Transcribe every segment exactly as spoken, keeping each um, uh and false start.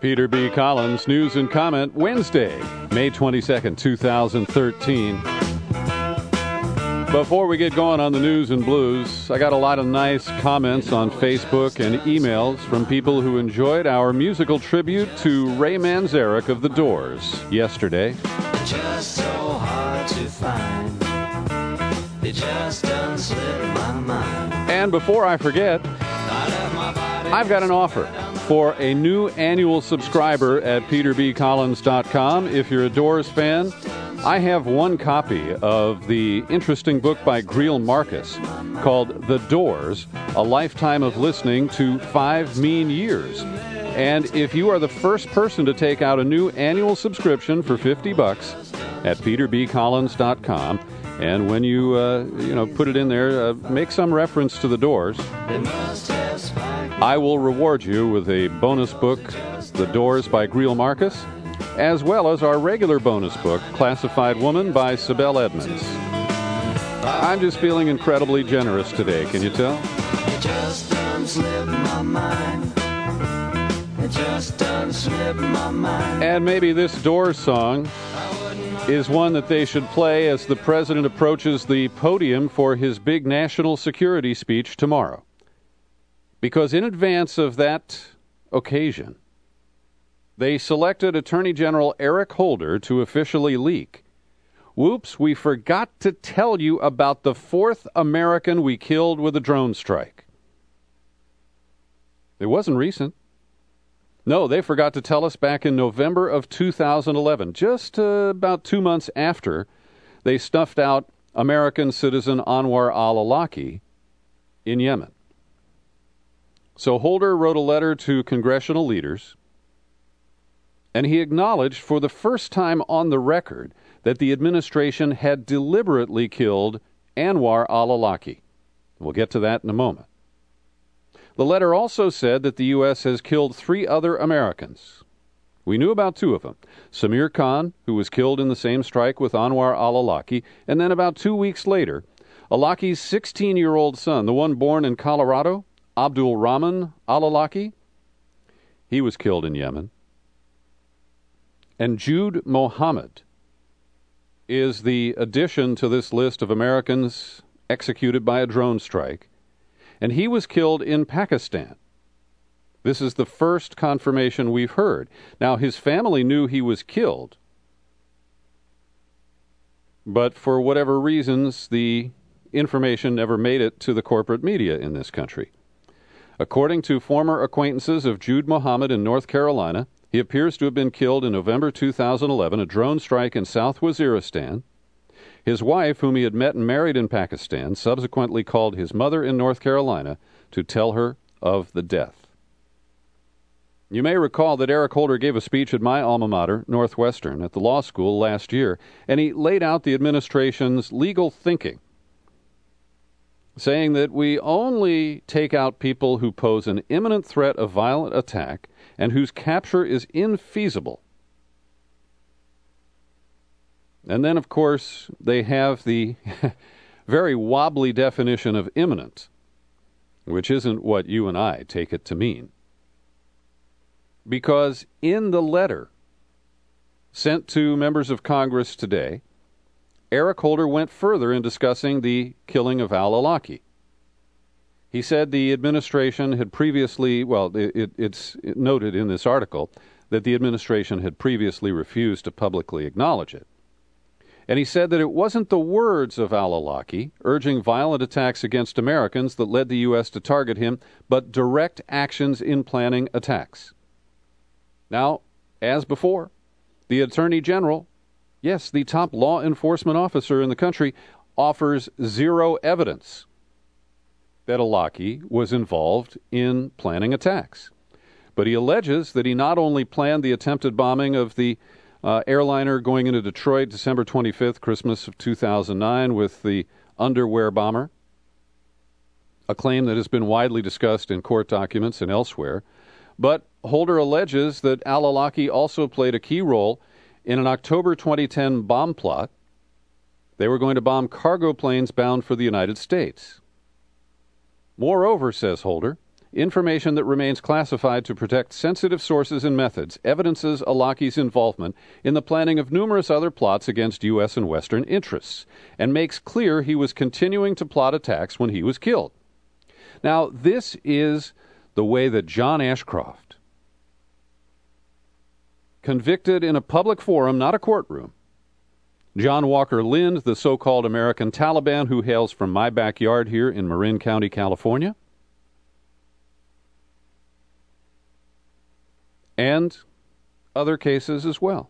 Peter B. Collins, News and Comment, Wednesday, May twenty-second, two thousand thirteen. Before we get going on the news and blues, I got a lot of nice comments on Facebook and emails from people who enjoyed our musical tribute to Ray Manzarek of The Doors yesterday. Just so hard to find. They just done slip my mind. And before I forget, I've got an offer for a new annual subscriber at peter b collins dot com. If you're a Doors fan, I have one copy of the interesting book by Greil Marcus called The Doors, A Lifetime of Listening to Five Mean Years. And if you are the first person to take out a new annual subscription for fifty bucks at peter b collins dot com, and when you uh, you know put it in there, uh, make some reference to The Doors, I will reward you with a bonus book, The Doors by Greil Marcus, as well as our regular bonus book, Classified Woman by Sibel Edmonds. I'm just feeling incredibly generous today, can you tell? It just done slip my mind. It just done slip my mind. And maybe this Doors song is one that they should play as the president approaches the podium for his big national security speech tomorrow. Because in advance of that occasion, they selected Attorney General Eric Holder to officially leak. Whoops, we forgot to tell you about the fourth American we killed with a drone strike. It wasn't recent. No, they forgot to tell us back in November of two thousand eleven, just uh, about two months after they snuffed out American citizen Anwar al-Awlaki in Yemen. So Holder wrote a letter to congressional leaders, and he acknowledged for the first time on the record that the administration had deliberately killed Anwar al-Awlaki. We'll get to that in a moment. The letter also said that the U S has killed three other Americans. We knew about two of them, Samir Khan, who was killed in the same strike with Anwar al-Awlaki, and then about two weeks later, Awlaki's sixteen-year-old son, the one born in Colorado, Abdul Rahman al-Awlaki, he was killed in Yemen. And Jude Mohammed is the addition to this list of Americans executed by a drone strike, and he was killed in Pakistan. This is the first confirmation we've heard. Now, his family knew he was killed, but for whatever reasons, the information never made it to the corporate media in this country. According to former acquaintances of Jude Mohammed in North Carolina, he appears to have been killed in November two thousand eleven, a drone strike in South Waziristan. His wife, whom he had met and married in Pakistan, subsequently called his mother in North Carolina to tell her of the death. You may recall that Eric Holder gave a speech at my alma mater, Northwestern, at the law school last year, and he laid out the administration's legal thinking, saying that we only take out people who pose an imminent threat of violent attack and whose capture is infeasible. And then, of course, they have the very wobbly definition of imminent, which isn't what you and I take it to mean. Because in the letter sent to members of Congress today, Eric Holder went further in discussing the killing of al-Awlaki. He said the administration had previously, well, it, it's noted in this article that the administration had previously refused to publicly acknowledge it. And he said that it wasn't the words of al-Awlaki urging violent attacks against Americans that led the U S to target him, but direct actions in planning attacks. Now, as before, the Attorney General, yes, the top law enforcement officer in the country, offers zero evidence that Awlaki was involved in planning attacks. But he alleges that he not only planned the attempted bombing of the uh, airliner going into Detroit December twenty-fifth, Christmas of two thousand nine, with the underwear bomber, a claim that has been widely discussed in court documents and elsewhere, but Holder alleges that al-Awlaki also played a key role in an October twenty ten bomb plot. They were going to bomb cargo planes bound for the United States. Moreover, says Holder, information that remains classified to protect sensitive sources and methods evidences Awlaki's involvement in the planning of numerous other plots against U S and Western interests, and makes clear he was continuing to plot attacks when he was killed. Now, this is the way that John Ashcroft, convicted in a public forum, not a courtroom, John Walker Lind, the so-called American Taliban who hails from my backyard here in Marin County, California, and other cases as well.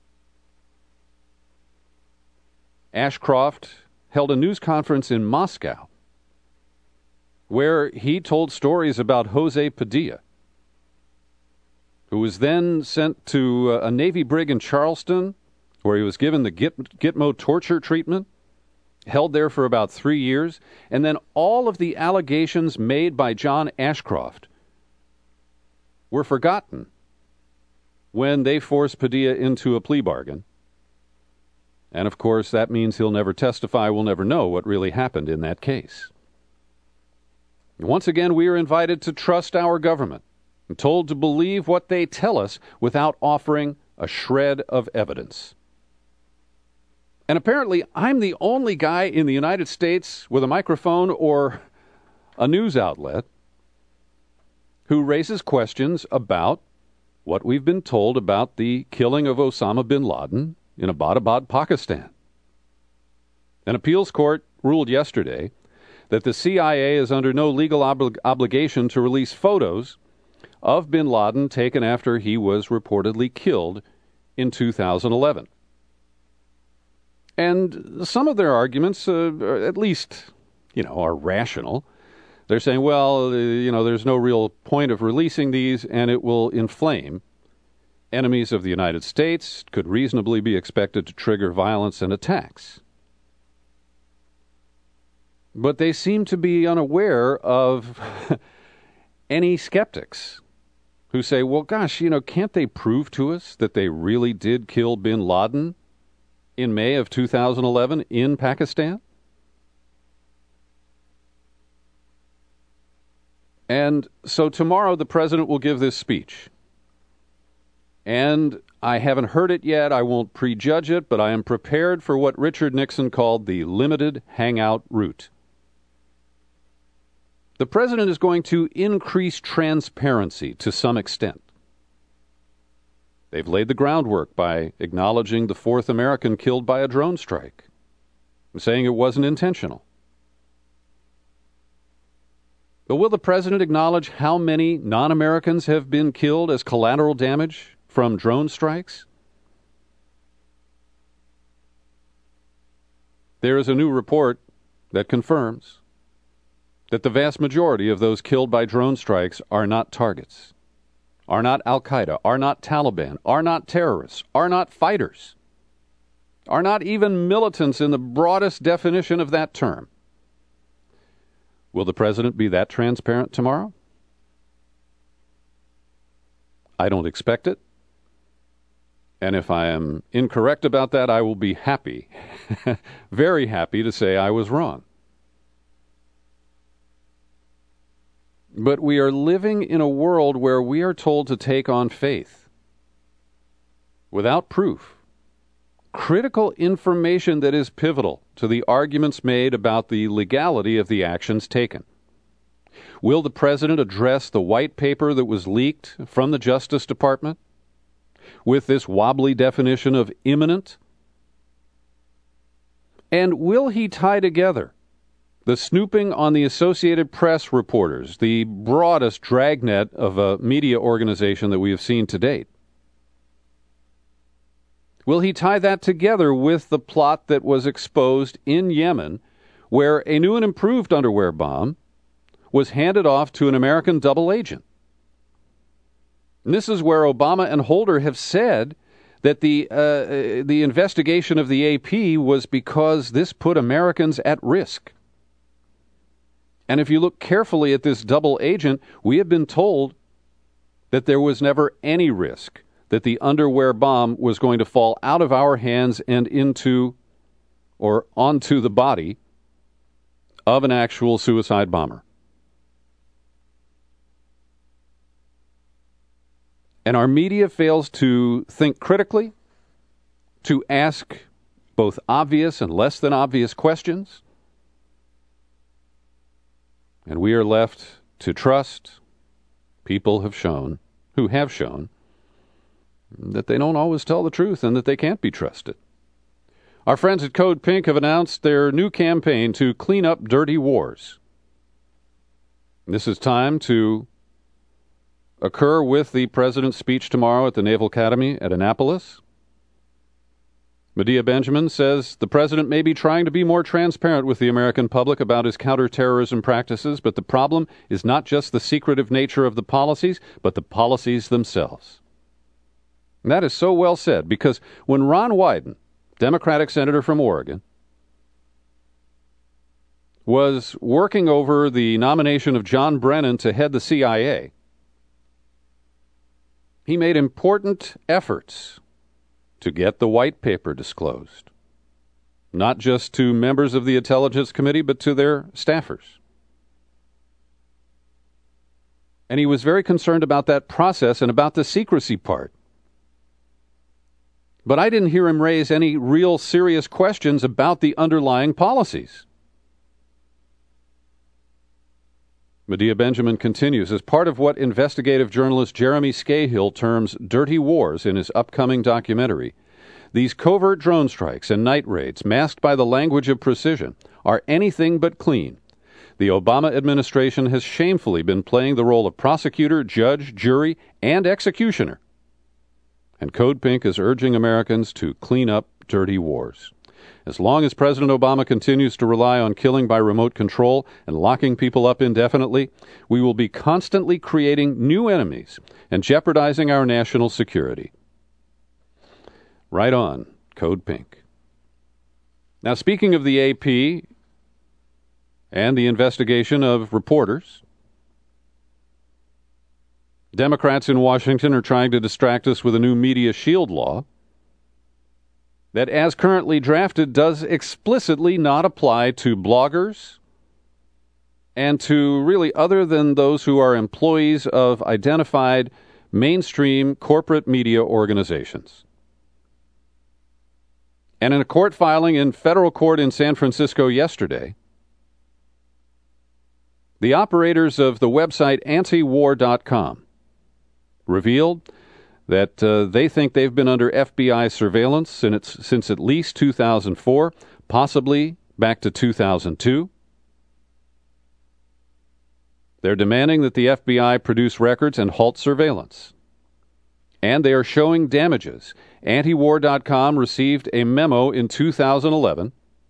Ashcroft held a news conference in Moscow where he told stories about Jose Padilla, who was then sent to a Navy brig in Charleston, where he was given the Git- Gitmo torture treatment, held there for about three years, and then all of the allegations made by John Ashcroft were forgotten when they forced Padilla into a plea bargain. And of course, that means he'll never testify, we'll never know what really happened in that case. Once again, we are invited to trust our government and told to believe what they tell us without offering a shred of evidence. And apparently, I'm the only guy in the United States with a microphone or a news outlet who raises questions about what we've been told about the killing of Osama bin Laden in Abbottabad, Pakistan. An appeals court ruled yesterday that the C I A is under no legal obli- obligation to release photos of bin Laden taken after he was reportedly killed in two thousand eleven. And some of their arguments, uh, at least, you know, are rational. They're saying, well, uh, you know, there's no real point of releasing these, and it will inflame enemies of the United States, could reasonably be expected to trigger violence and attacks. But they seem to be unaware of any skeptics who say, well, gosh, you know, can't they prove to us that they really did kill bin Laden in May of two thousand eleven in Pakistan? And so tomorrow the president will give this speech. And I haven't heard it yet. I won't prejudge it, but I am prepared for what Richard Nixon called the limited hangout route. The president is going to increase transparency to some extent. They've laid the groundwork by acknowledging the fourth American killed by a drone strike and saying it wasn't intentional. But will the president acknowledge how many non-Americans have been killed as collateral damage from drone strikes? There is a new report that confirms that the vast majority of those killed by drone strikes are not targets, are not Al-Qaeda, are not Taliban, are not terrorists, are not fighters, are not even militants in the broadest definition of that term. Will the president be that transparent tomorrow? I don't expect it. And if I am incorrect about that, I will be happy, very happy to say I was wrong. But we are living in a world where we are told to take on faith without proof critical information that is pivotal to the arguments made about the legality of the actions taken. Will the president address the white paper that was leaked from the Justice Department with this wobbly definition of imminent? And will he tie together the snooping on the Associated Press reporters, the broadest dragnet of a media organization that we have seen to date? Will he tie that together with the plot that was exposed in Yemen, where a new and improved underwear bomb was handed off to an American double agent? And this is where Obama and Holder have said that the uh, the investigation of the A P was because this put Americans at risk. And if you look carefully at this double agent, we have been told that there was never any risk that the underwear bomb was going to fall out of our hands and into or onto the body of an actual suicide bomber. And our media fails to think critically, to ask both obvious and less than obvious questions. And we are left to trust. People have shown, who have shown, that they don't always tell the truth and that they can't be trusted. Our friends at Code Pink have announced their new campaign to clean up dirty wars. This is time to occur with the president's speech tomorrow at the Naval Academy at Annapolis. Medea Benjamin says the president may be trying to be more transparent with the American public about his counterterrorism practices, but the problem is not just the secretive nature of the policies, but the policies themselves. And that is so well said, because when Ron Wyden, Democratic senator from Oregon, was working over the nomination of John Brennan to head the C I A, he made important efforts to get the white paper disclosed, not just to members of the Intelligence Committee, but to their staffers. And he was very concerned about that process and about the secrecy part. But I didn't hear him raise any real serious questions about the underlying policies. Medea Benjamin continues, as part of what investigative journalist Jeremy Scahill terms dirty wars in his upcoming documentary, these covert drone strikes and night raids, masked by the language of precision, are anything but clean. The Obama administration has shamefully been playing the role of prosecutor, judge, jury, and executioner. And Code Pink is urging Americans to clean up dirty wars. As long as President Obama continues to rely on killing by remote control and locking people up indefinitely, we will be constantly creating new enemies and jeopardizing our national security. Right on, Code Pink. Now, speaking of the A P and the investigation of reporters, Democrats in Washington are trying to distract us with a new media shield law that, as currently drafted, does explicitly not apply to bloggers and to really other than those who are employees of identified mainstream corporate media organizations. And in a court filing in federal court in San Francisco yesterday, the operators of the website anti war dot com revealed that uh, they think they've been under F B I surveillance since, since at least two thousand four, possibly back to two thousand two. They're demanding that the F B I produce records and halt surveillance. And they are showing damages. anti war dot com received a memo in two thousand eleven,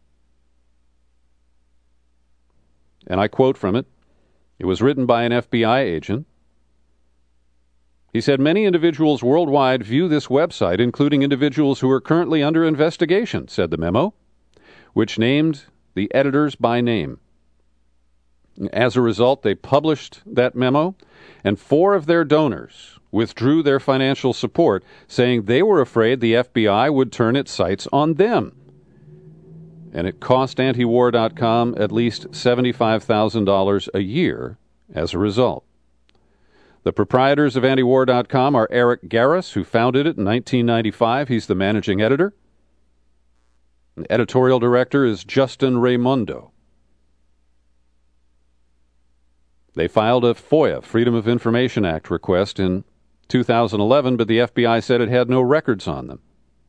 and I quote from it. It was written by an F B I agent. He said, many individuals worldwide view this website, including individuals who are currently under investigation, said the memo, which named the editors by name. As a result, they published that memo, and four of their donors withdrew their financial support, saying they were afraid the F B I would turn its sights on them. And it cost anti war dot com at least seventy-five thousand dollars a year as a result. The proprietors of anti war dot com are Eric Garris, who founded it in nineteen ninety-five. He's the managing editor. The editorial director is Justin Raimondo. They filed a FOIA, Freedom of Information Act, request in two thousand eleven, but the F B I said it had no records on them.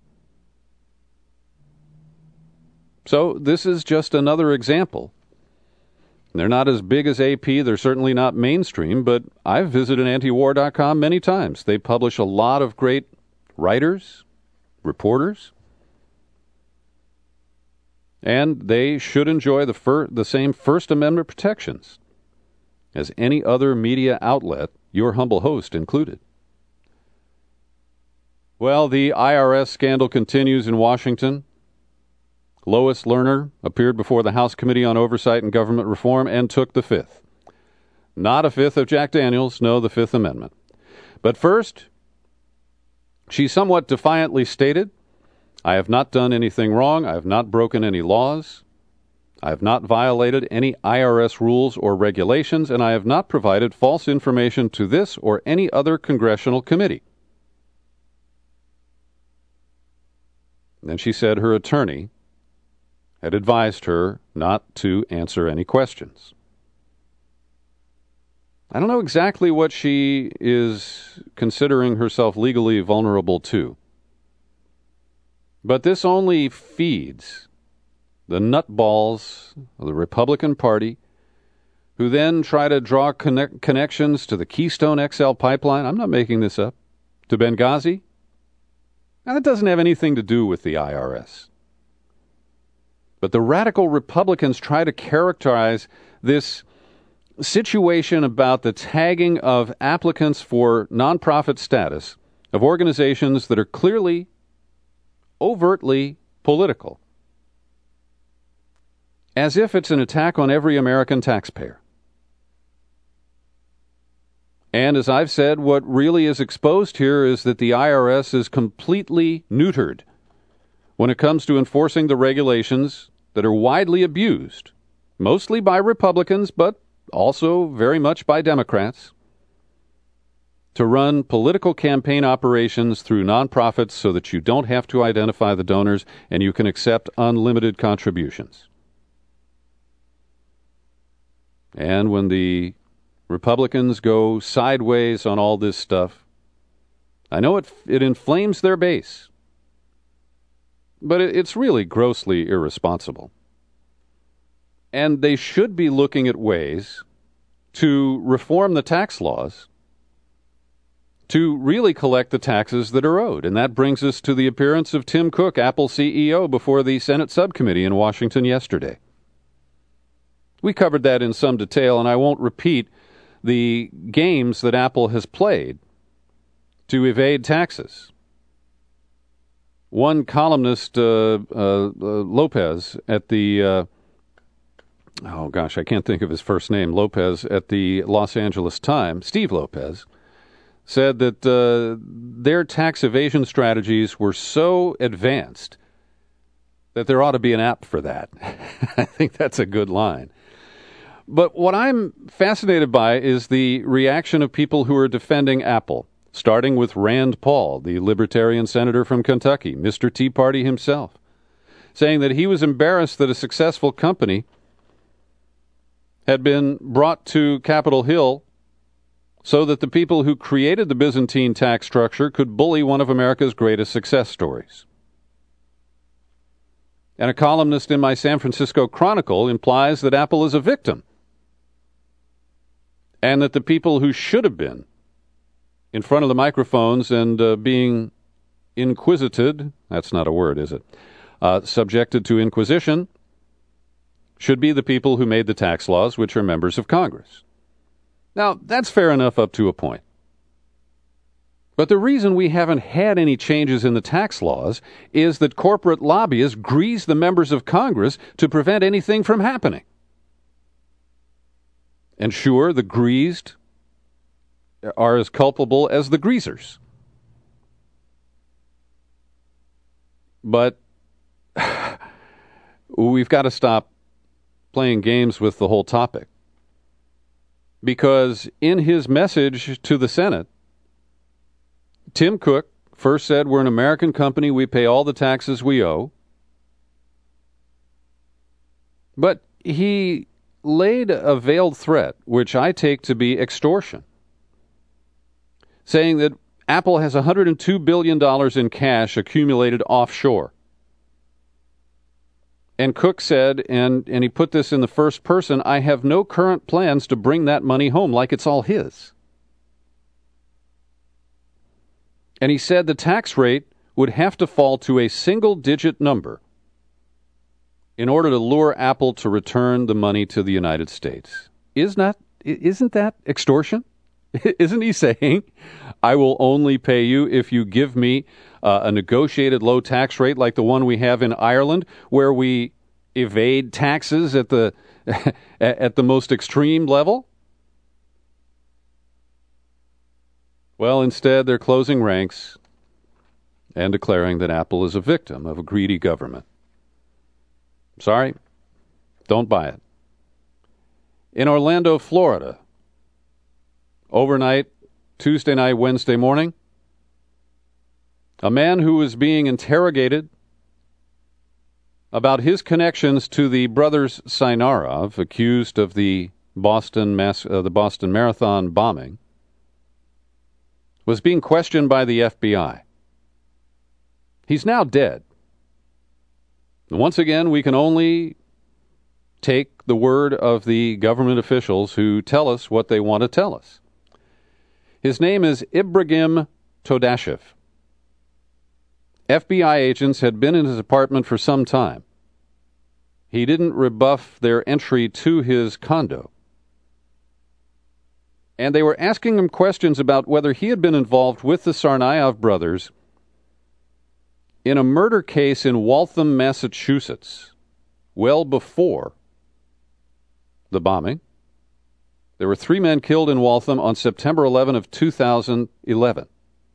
So this is just another example. They're not as big as A P, they're certainly not mainstream, but I've visited anti war dot com many times. They publish a lot of great writers, reporters, and they should enjoy the, fir- the same First Amendment protections as any other media outlet, your humble host included. Well, the I R S scandal continues in Washington. Lois Lerner appeared before the House Committee on Oversight and Government Reform and took the fifth. Not a fifth of Jack Daniels, no, the Fifth Amendment. But first, she somewhat defiantly stated, I have not done anything wrong, I have not broken any laws, I have not violated any I R S rules or regulations, and I have not provided false information to this or any other congressional committee. And she said her attorney had advised her not to answer any questions. I don't know exactly what she is considering herself legally vulnerable to, but this only feeds the nutballs of the Republican Party, who then try to draw connect- connections to the Keystone X L pipeline. I'm not making this up. To Benghazi. Now, that doesn't have anything to do with the I R S. But the radical Republicans try to characterize this situation about the tagging of applicants for nonprofit status of organizations that are clearly, overtly political, as if it's an attack on every American taxpayer. And as I've said, what really is exposed here is that the I R S is completely neutered when it comes to enforcing the regulations that are widely abused, mostly by Republicans, but also very much by Democrats, to run political campaign operations through nonprofits so that you don't have to identify the donors and you can accept unlimited contributions. And when the Republicans go sideways on all this stuff, I know it it inflames their base, but it, it's really grossly irresponsible. And they should be looking at ways to reform the tax laws to really collect the taxes that are owed. And that brings us to the appearance of Tim Cook, Apple C E O, before the Senate subcommittee in Washington yesterday. We covered that in some detail, and I won't repeat the games that Apple has played to evade taxes. One columnist, uh, uh, uh, Lopez, at the, uh, oh gosh, I can't think of his first name, Lopez, at the Los Angeles Times, Steve Lopez, said that uh, their tax evasion strategies were so advanced that there ought to be an app for that. I think that's a good line. But what I'm fascinated by is the reaction of people who are defending Apple, starting with Rand Paul, the libertarian senator from Kentucky, Mister Tea Party himself, saying that he was embarrassed that a successful company had been brought to Capitol Hill so that the people who created the Byzantine tax structure could bully one of America's greatest success stories. And a columnist in my San Francisco Chronicle implies that Apple is a victim, and that the people who should have been in front of the microphones and uh, being inquisited, that's not a word, is it, uh, subjected to inquisition, should be the people who made the tax laws, which are members of Congress. Now, that's fair enough up to a point. But the reason we haven't had any changes in the tax laws is that corporate lobbyists grease the members of Congress to prevent anything from happening. And sure, the greased are as culpable as the greasers. But we've got to stop playing games with the whole topic. Because in his message to the Senate, Tim Cook first said, we're an American company, we pay all the taxes we owe. But he laid a veiled threat, which I take to be extortion, saying that Apple has one hundred two billion dollars in cash accumulated offshore. And Cook said, and, and he put this in the first person, I have no current plans to bring that money home, like it's all his. And he said the tax rate would have to fall to a single-digit number in order to lure Apple to return the money to the United States. Isn't that, isn't that extortion? Isn't he saying, I will only pay you if you give me uh, a negotiated low tax rate like the one we have in Ireland, where we evade taxes at the at the most extreme level? Well, instead, they're closing ranks and declaring that Apple is a victim of a greedy government. Sorry, don't buy it. In Orlando, Florida, overnight, Tuesday night, Wednesday morning, a man who was being interrogated about his connections to the brothers Sinarov, accused of the Boston mass, uh, the Boston Marathon bombing, was being questioned by the F B I. He's now dead. And once again, we can only take the word of the government officials who tell us what they want to tell us. His name is Ibragim Todashev. F B I agents had been in his apartment for some time. He didn't rebuff their entry to his condo. And they were asking him questions about whether he had been involved with the Tsarnaev brothers in a murder case in Waltham, Massachusetts, well before the bombing. There were three men killed in Waltham on September eleventh of two thousand eleven.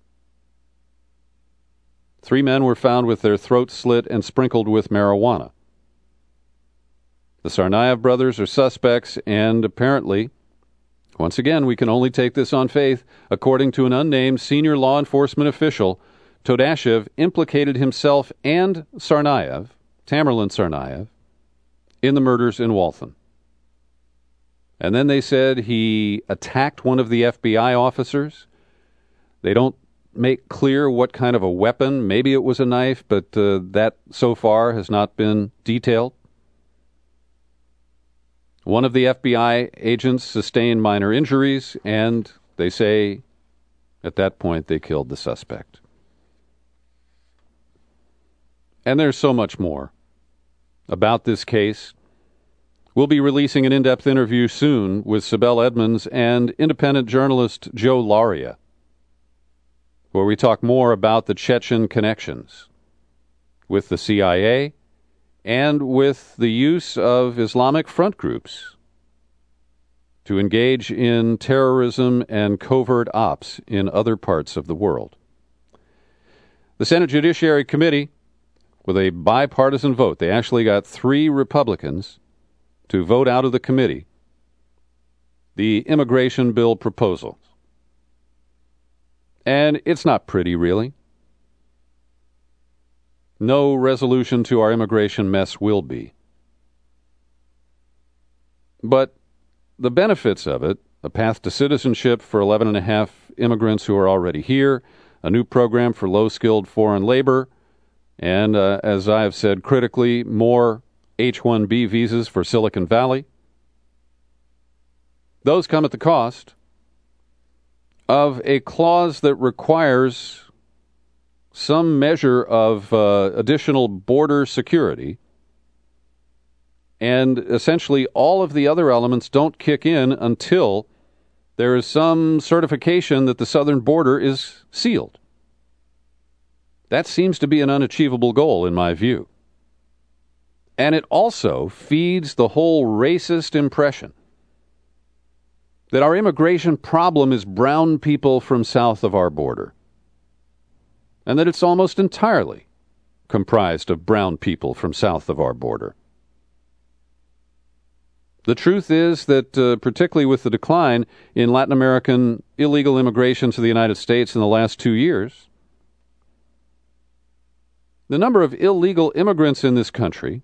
Three men were found with their throats slit and sprinkled with marijuana. The Tsarnaev brothers are suspects, and apparently, once again, we can only take this on faith, according to an unnamed senior law enforcement official, Todashev implicated himself and Tsarnaev, Tamerlan Tsarnaev, in the murders in Waltham. And then they said he attacked one of the F B I officers. They don't make clear what kind of a weapon. Maybe it was a knife, but uh, that so far has not been detailed. One of the F B I agents sustained minor injuries, and they say at that point they killed the suspect. And there's so much more about this case. We'll be releasing an in-depth interview soon with Sibel Edmonds and independent journalist Joe Laria, where we talk more about the Chechen connections with the C I A and with the use of Islamic front groups to engage in terrorism and covert ops in other parts of the world. The Senate Judiciary Committee, with a bipartisan vote, they actually got three Republicans to vote out of the committee the immigration bill proposal. And it's not pretty, really. No resolution to our immigration mess will be. But the benefits of it, a path to citizenship for eleven and a half immigrants who are already here, a new program for low-skilled foreign labor, and, uh, as I have said critically, more H one B visas for Silicon Valley. Those come at the cost of a clause that requires some measure of uh, additional border security, and essentially all of the other elements don't kick in until there is some certification that the southern border is sealed. That seems to be an unachievable goal in my view. And it also feeds the whole racist impression that our immigration problem is brown people from south of our border, and that it's almost entirely comprised of brown people from south of our border. The truth is that, uh, particularly with the decline in Latin American illegal immigration to the United States in the last two years, the number of illegal immigrants in this country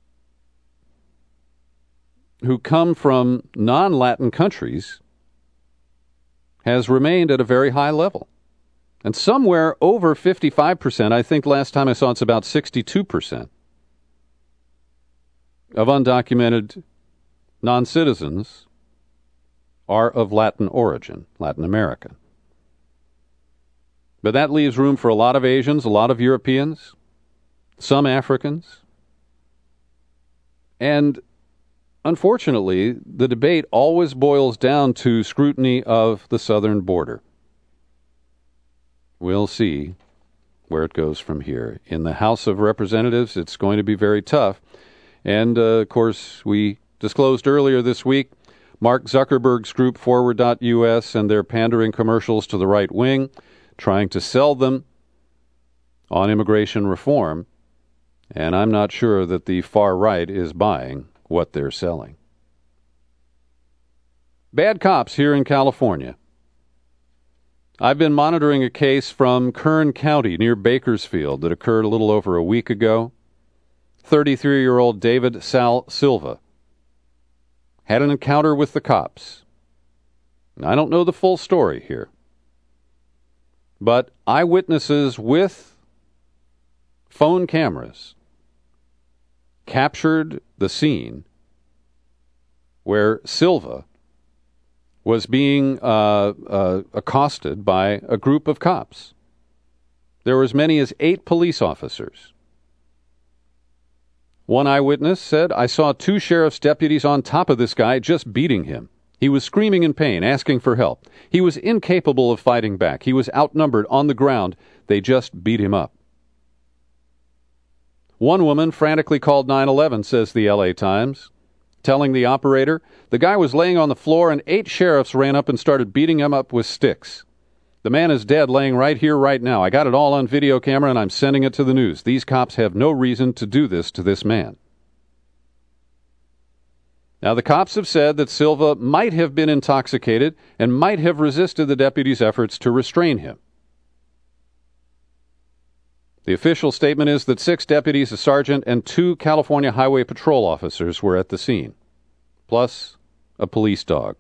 who come from non-Latin countries has remained at a very high level. And somewhere over fifty-five percent, I think last time I saw it's about sixty-two percent, of undocumented non-citizens are of Latin origin, Latin American. But that leaves room for a lot of Asians, a lot of Europeans, some Africans. And unfortunately, the debate always boils down to scrutiny of the southern border. We'll see where it goes from here. In the House of Representatives, it's going to be very tough. And, uh, of course, we disclosed earlier this week Mark Zuckerberg's group Forward dot U S and their pandering commercials to the right wing, trying to sell them on immigration reform. And I'm not sure that the far right is buying what they're selling. Bad cops here in California. I've been monitoring a case from Kern County near Bakersfield that occurred a little over a week ago. thirty-three-year-old David Sal Silva had an encounter with the cops. I don't know the full story here, but eyewitnesses with phone cameras captured the scene where Silva was being uh, uh, accosted by a group of cops. There were as many as eight police officers. One eyewitness said, "I saw two sheriff's deputies on top of this guy just beating him. He was screaming in pain, asking for help. He was incapable of fighting back. He was outnumbered on the ground. They just beat him up." One woman frantically called nine one one, says the L A Times, telling the operator, "The guy was laying on the floor and eight sheriffs ran up and started beating him up with sticks. The man is dead, laying right here, right now. I got it all on video camera and I'm sending it to the news. These cops have no reason to do this to this man." Now, the cops have said that Silva might have been intoxicated and might have resisted the deputies' efforts to restrain him. The official statement is that six deputies, a sergeant, and two California Highway Patrol officers were at the scene, plus a police dog.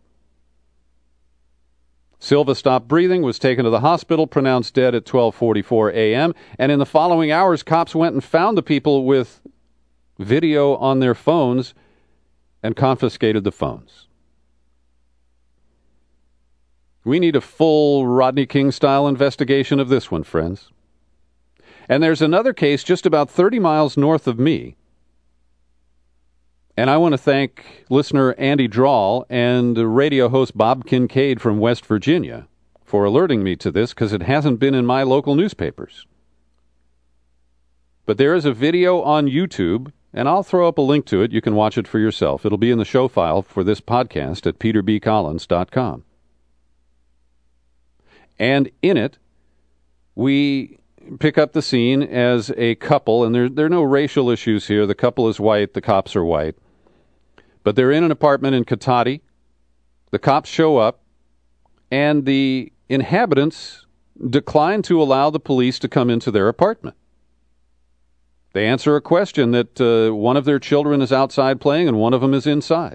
Silva stopped breathing, was taken to the hospital, pronounced dead at twelve forty-four a.m., and in the following hours, cops went and found the people with video on their phones and confiscated the phones. We need a full Rodney King-style investigation of this one, friends. And there's another case just about thirty miles north of me. And I want to thank listener Andy Drawl and radio host Bob Kincaid from West Virginia for alerting me to this, because it hasn't been in my local newspapers. But there is a video on YouTube, and I'll throw up a link to it. You can watch it for yourself. It'll be in the show file for this podcast at peter b collins dot com. And in it, we pick up the scene as a couple, and there, there are no racial issues here. The couple is white, the cops are white. But they're in an apartment in Cotati. The cops show up, and the inhabitants decline to allow the police to come into their apartment. They answer a question that uh, one of their children is outside playing and one of them is inside.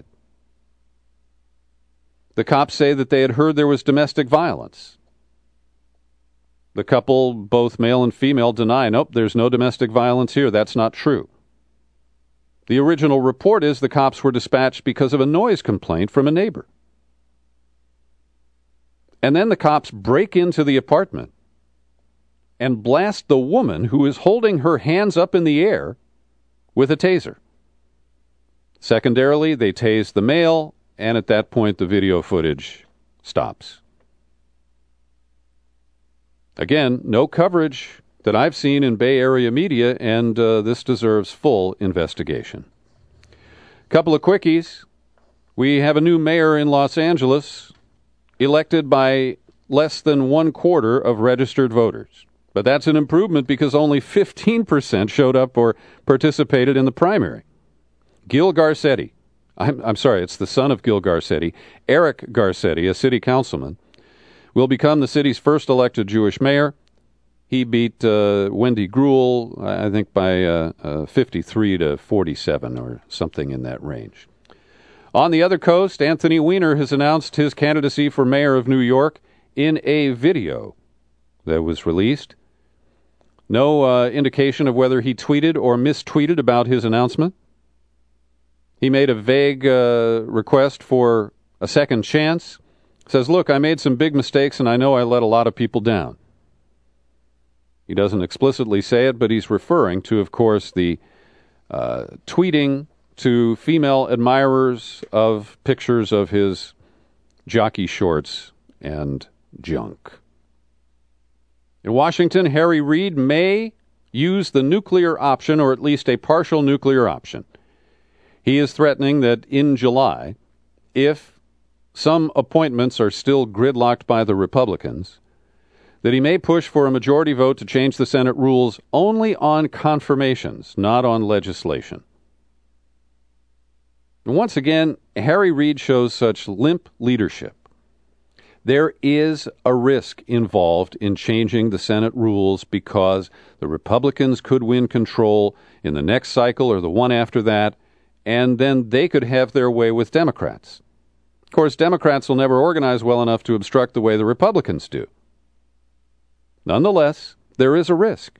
The cops say that they had heard there was domestic violence. The couple, both male and female, deny, nope, there's no domestic violence here. That's not true. The original report is the cops were dispatched because of a noise complaint from a neighbor. And then the cops break into the apartment and blast the woman who is holding her hands up in the air with a taser. Secondarily, they tase the male, and at that point the video footage stops. Again, no coverage that I've seen in Bay Area media, and uh, this deserves full investigation. Couple of quickies. We have a new mayor in Los Angeles, elected by less than one quarter of registered voters. But that's an improvement because only fifteen percent showed up or participated in the primary. Gil Garcetti, I'm, I'm sorry, it's the son of Gil Garcetti, Eric Garcetti, a city councilman, will become the city's first elected Jewish mayor. He beat uh, Wendy Gruhl, I think, by uh, uh, fifty-three to forty-seven or something in that range. On the other coast, Anthony Weiner has announced his candidacy for mayor of New York in a video that was released. No uh, indication of whether he tweeted or mistweeted about his announcement. He made a vague uh, request for a second chance. Says, look, I made some big mistakes and I know I let a lot of people down. He doesn't explicitly say it, but he's referring to, of course, the uh, tweeting to female admirers of pictures of his jockey shorts and junk. In Washington, Harry Reid may use the nuclear option, or at least a partial nuclear option. He is threatening that in July, if some appointments are still gridlocked by the Republicans, that he may push for a majority vote to change the Senate rules only on confirmations, not on legislation. And once again, Harry Reid shows such limp leadership. There is a risk involved in changing the Senate rules because the Republicans could win control in the next cycle or the one after that, and then they could have their way with Democrats. Of course, Democrats will never organize well enough to obstruct the way the Republicans do. Nonetheless, there is a risk.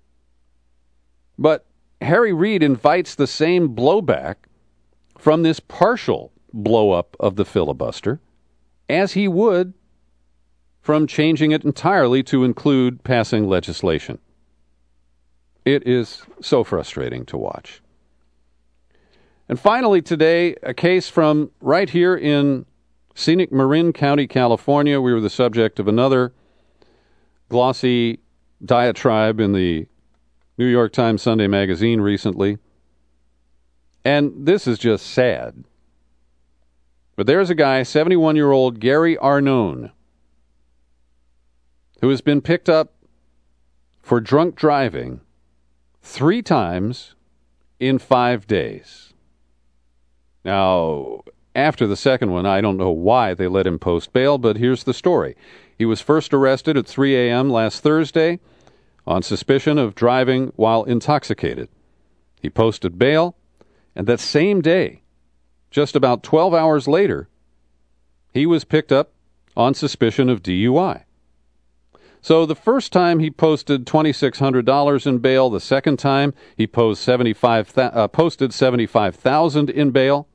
But Harry Reid invites the same blowback from this partial blow-up of the filibuster as he would from changing it entirely to include passing legislation. It is so frustrating to watch. And finally today, a case from right here in scenic Marin County, California. We were the subject of another glossy diatribe in the New York Times Sunday Magazine recently. And this is just sad. But there's a guy, seventy-one-year-old Gary Arnone, who has been picked up for drunk driving three times in five days. Now, after the second one, I don't know why they let him post bail, but here's the story. He was first arrested at three a.m. last Thursday on suspicion of driving while intoxicated. He posted bail, and that same day, just about twelve hours later, he was picked up on suspicion of D U I. So the first time he posted two thousand six hundred dollars in bail. The second time he posted seventy-five, uh, posted seventy-five thousand dollars in bail.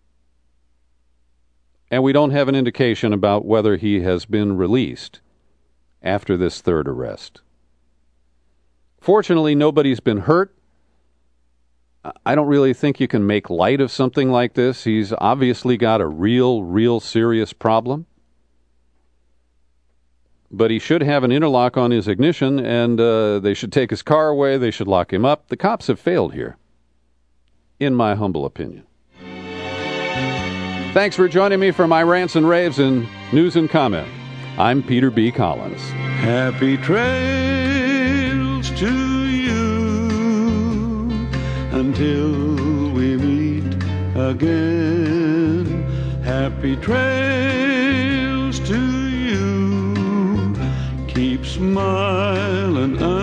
And we don't have an indication about whether he has been released after this third arrest. Fortunately, nobody's been hurt. I don't really think you can make light of something like this. He's obviously got a real, real serious problem. But he should have an interlock on his ignition, and uh, they should take his car away. They should lock him up. The cops have failed here, in my humble opinion. Thanks for joining me for my rants and raves and news and comment. I'm Peter B. Collins. Happy trails to you until we meet again. Happy trails to you. Keep smiling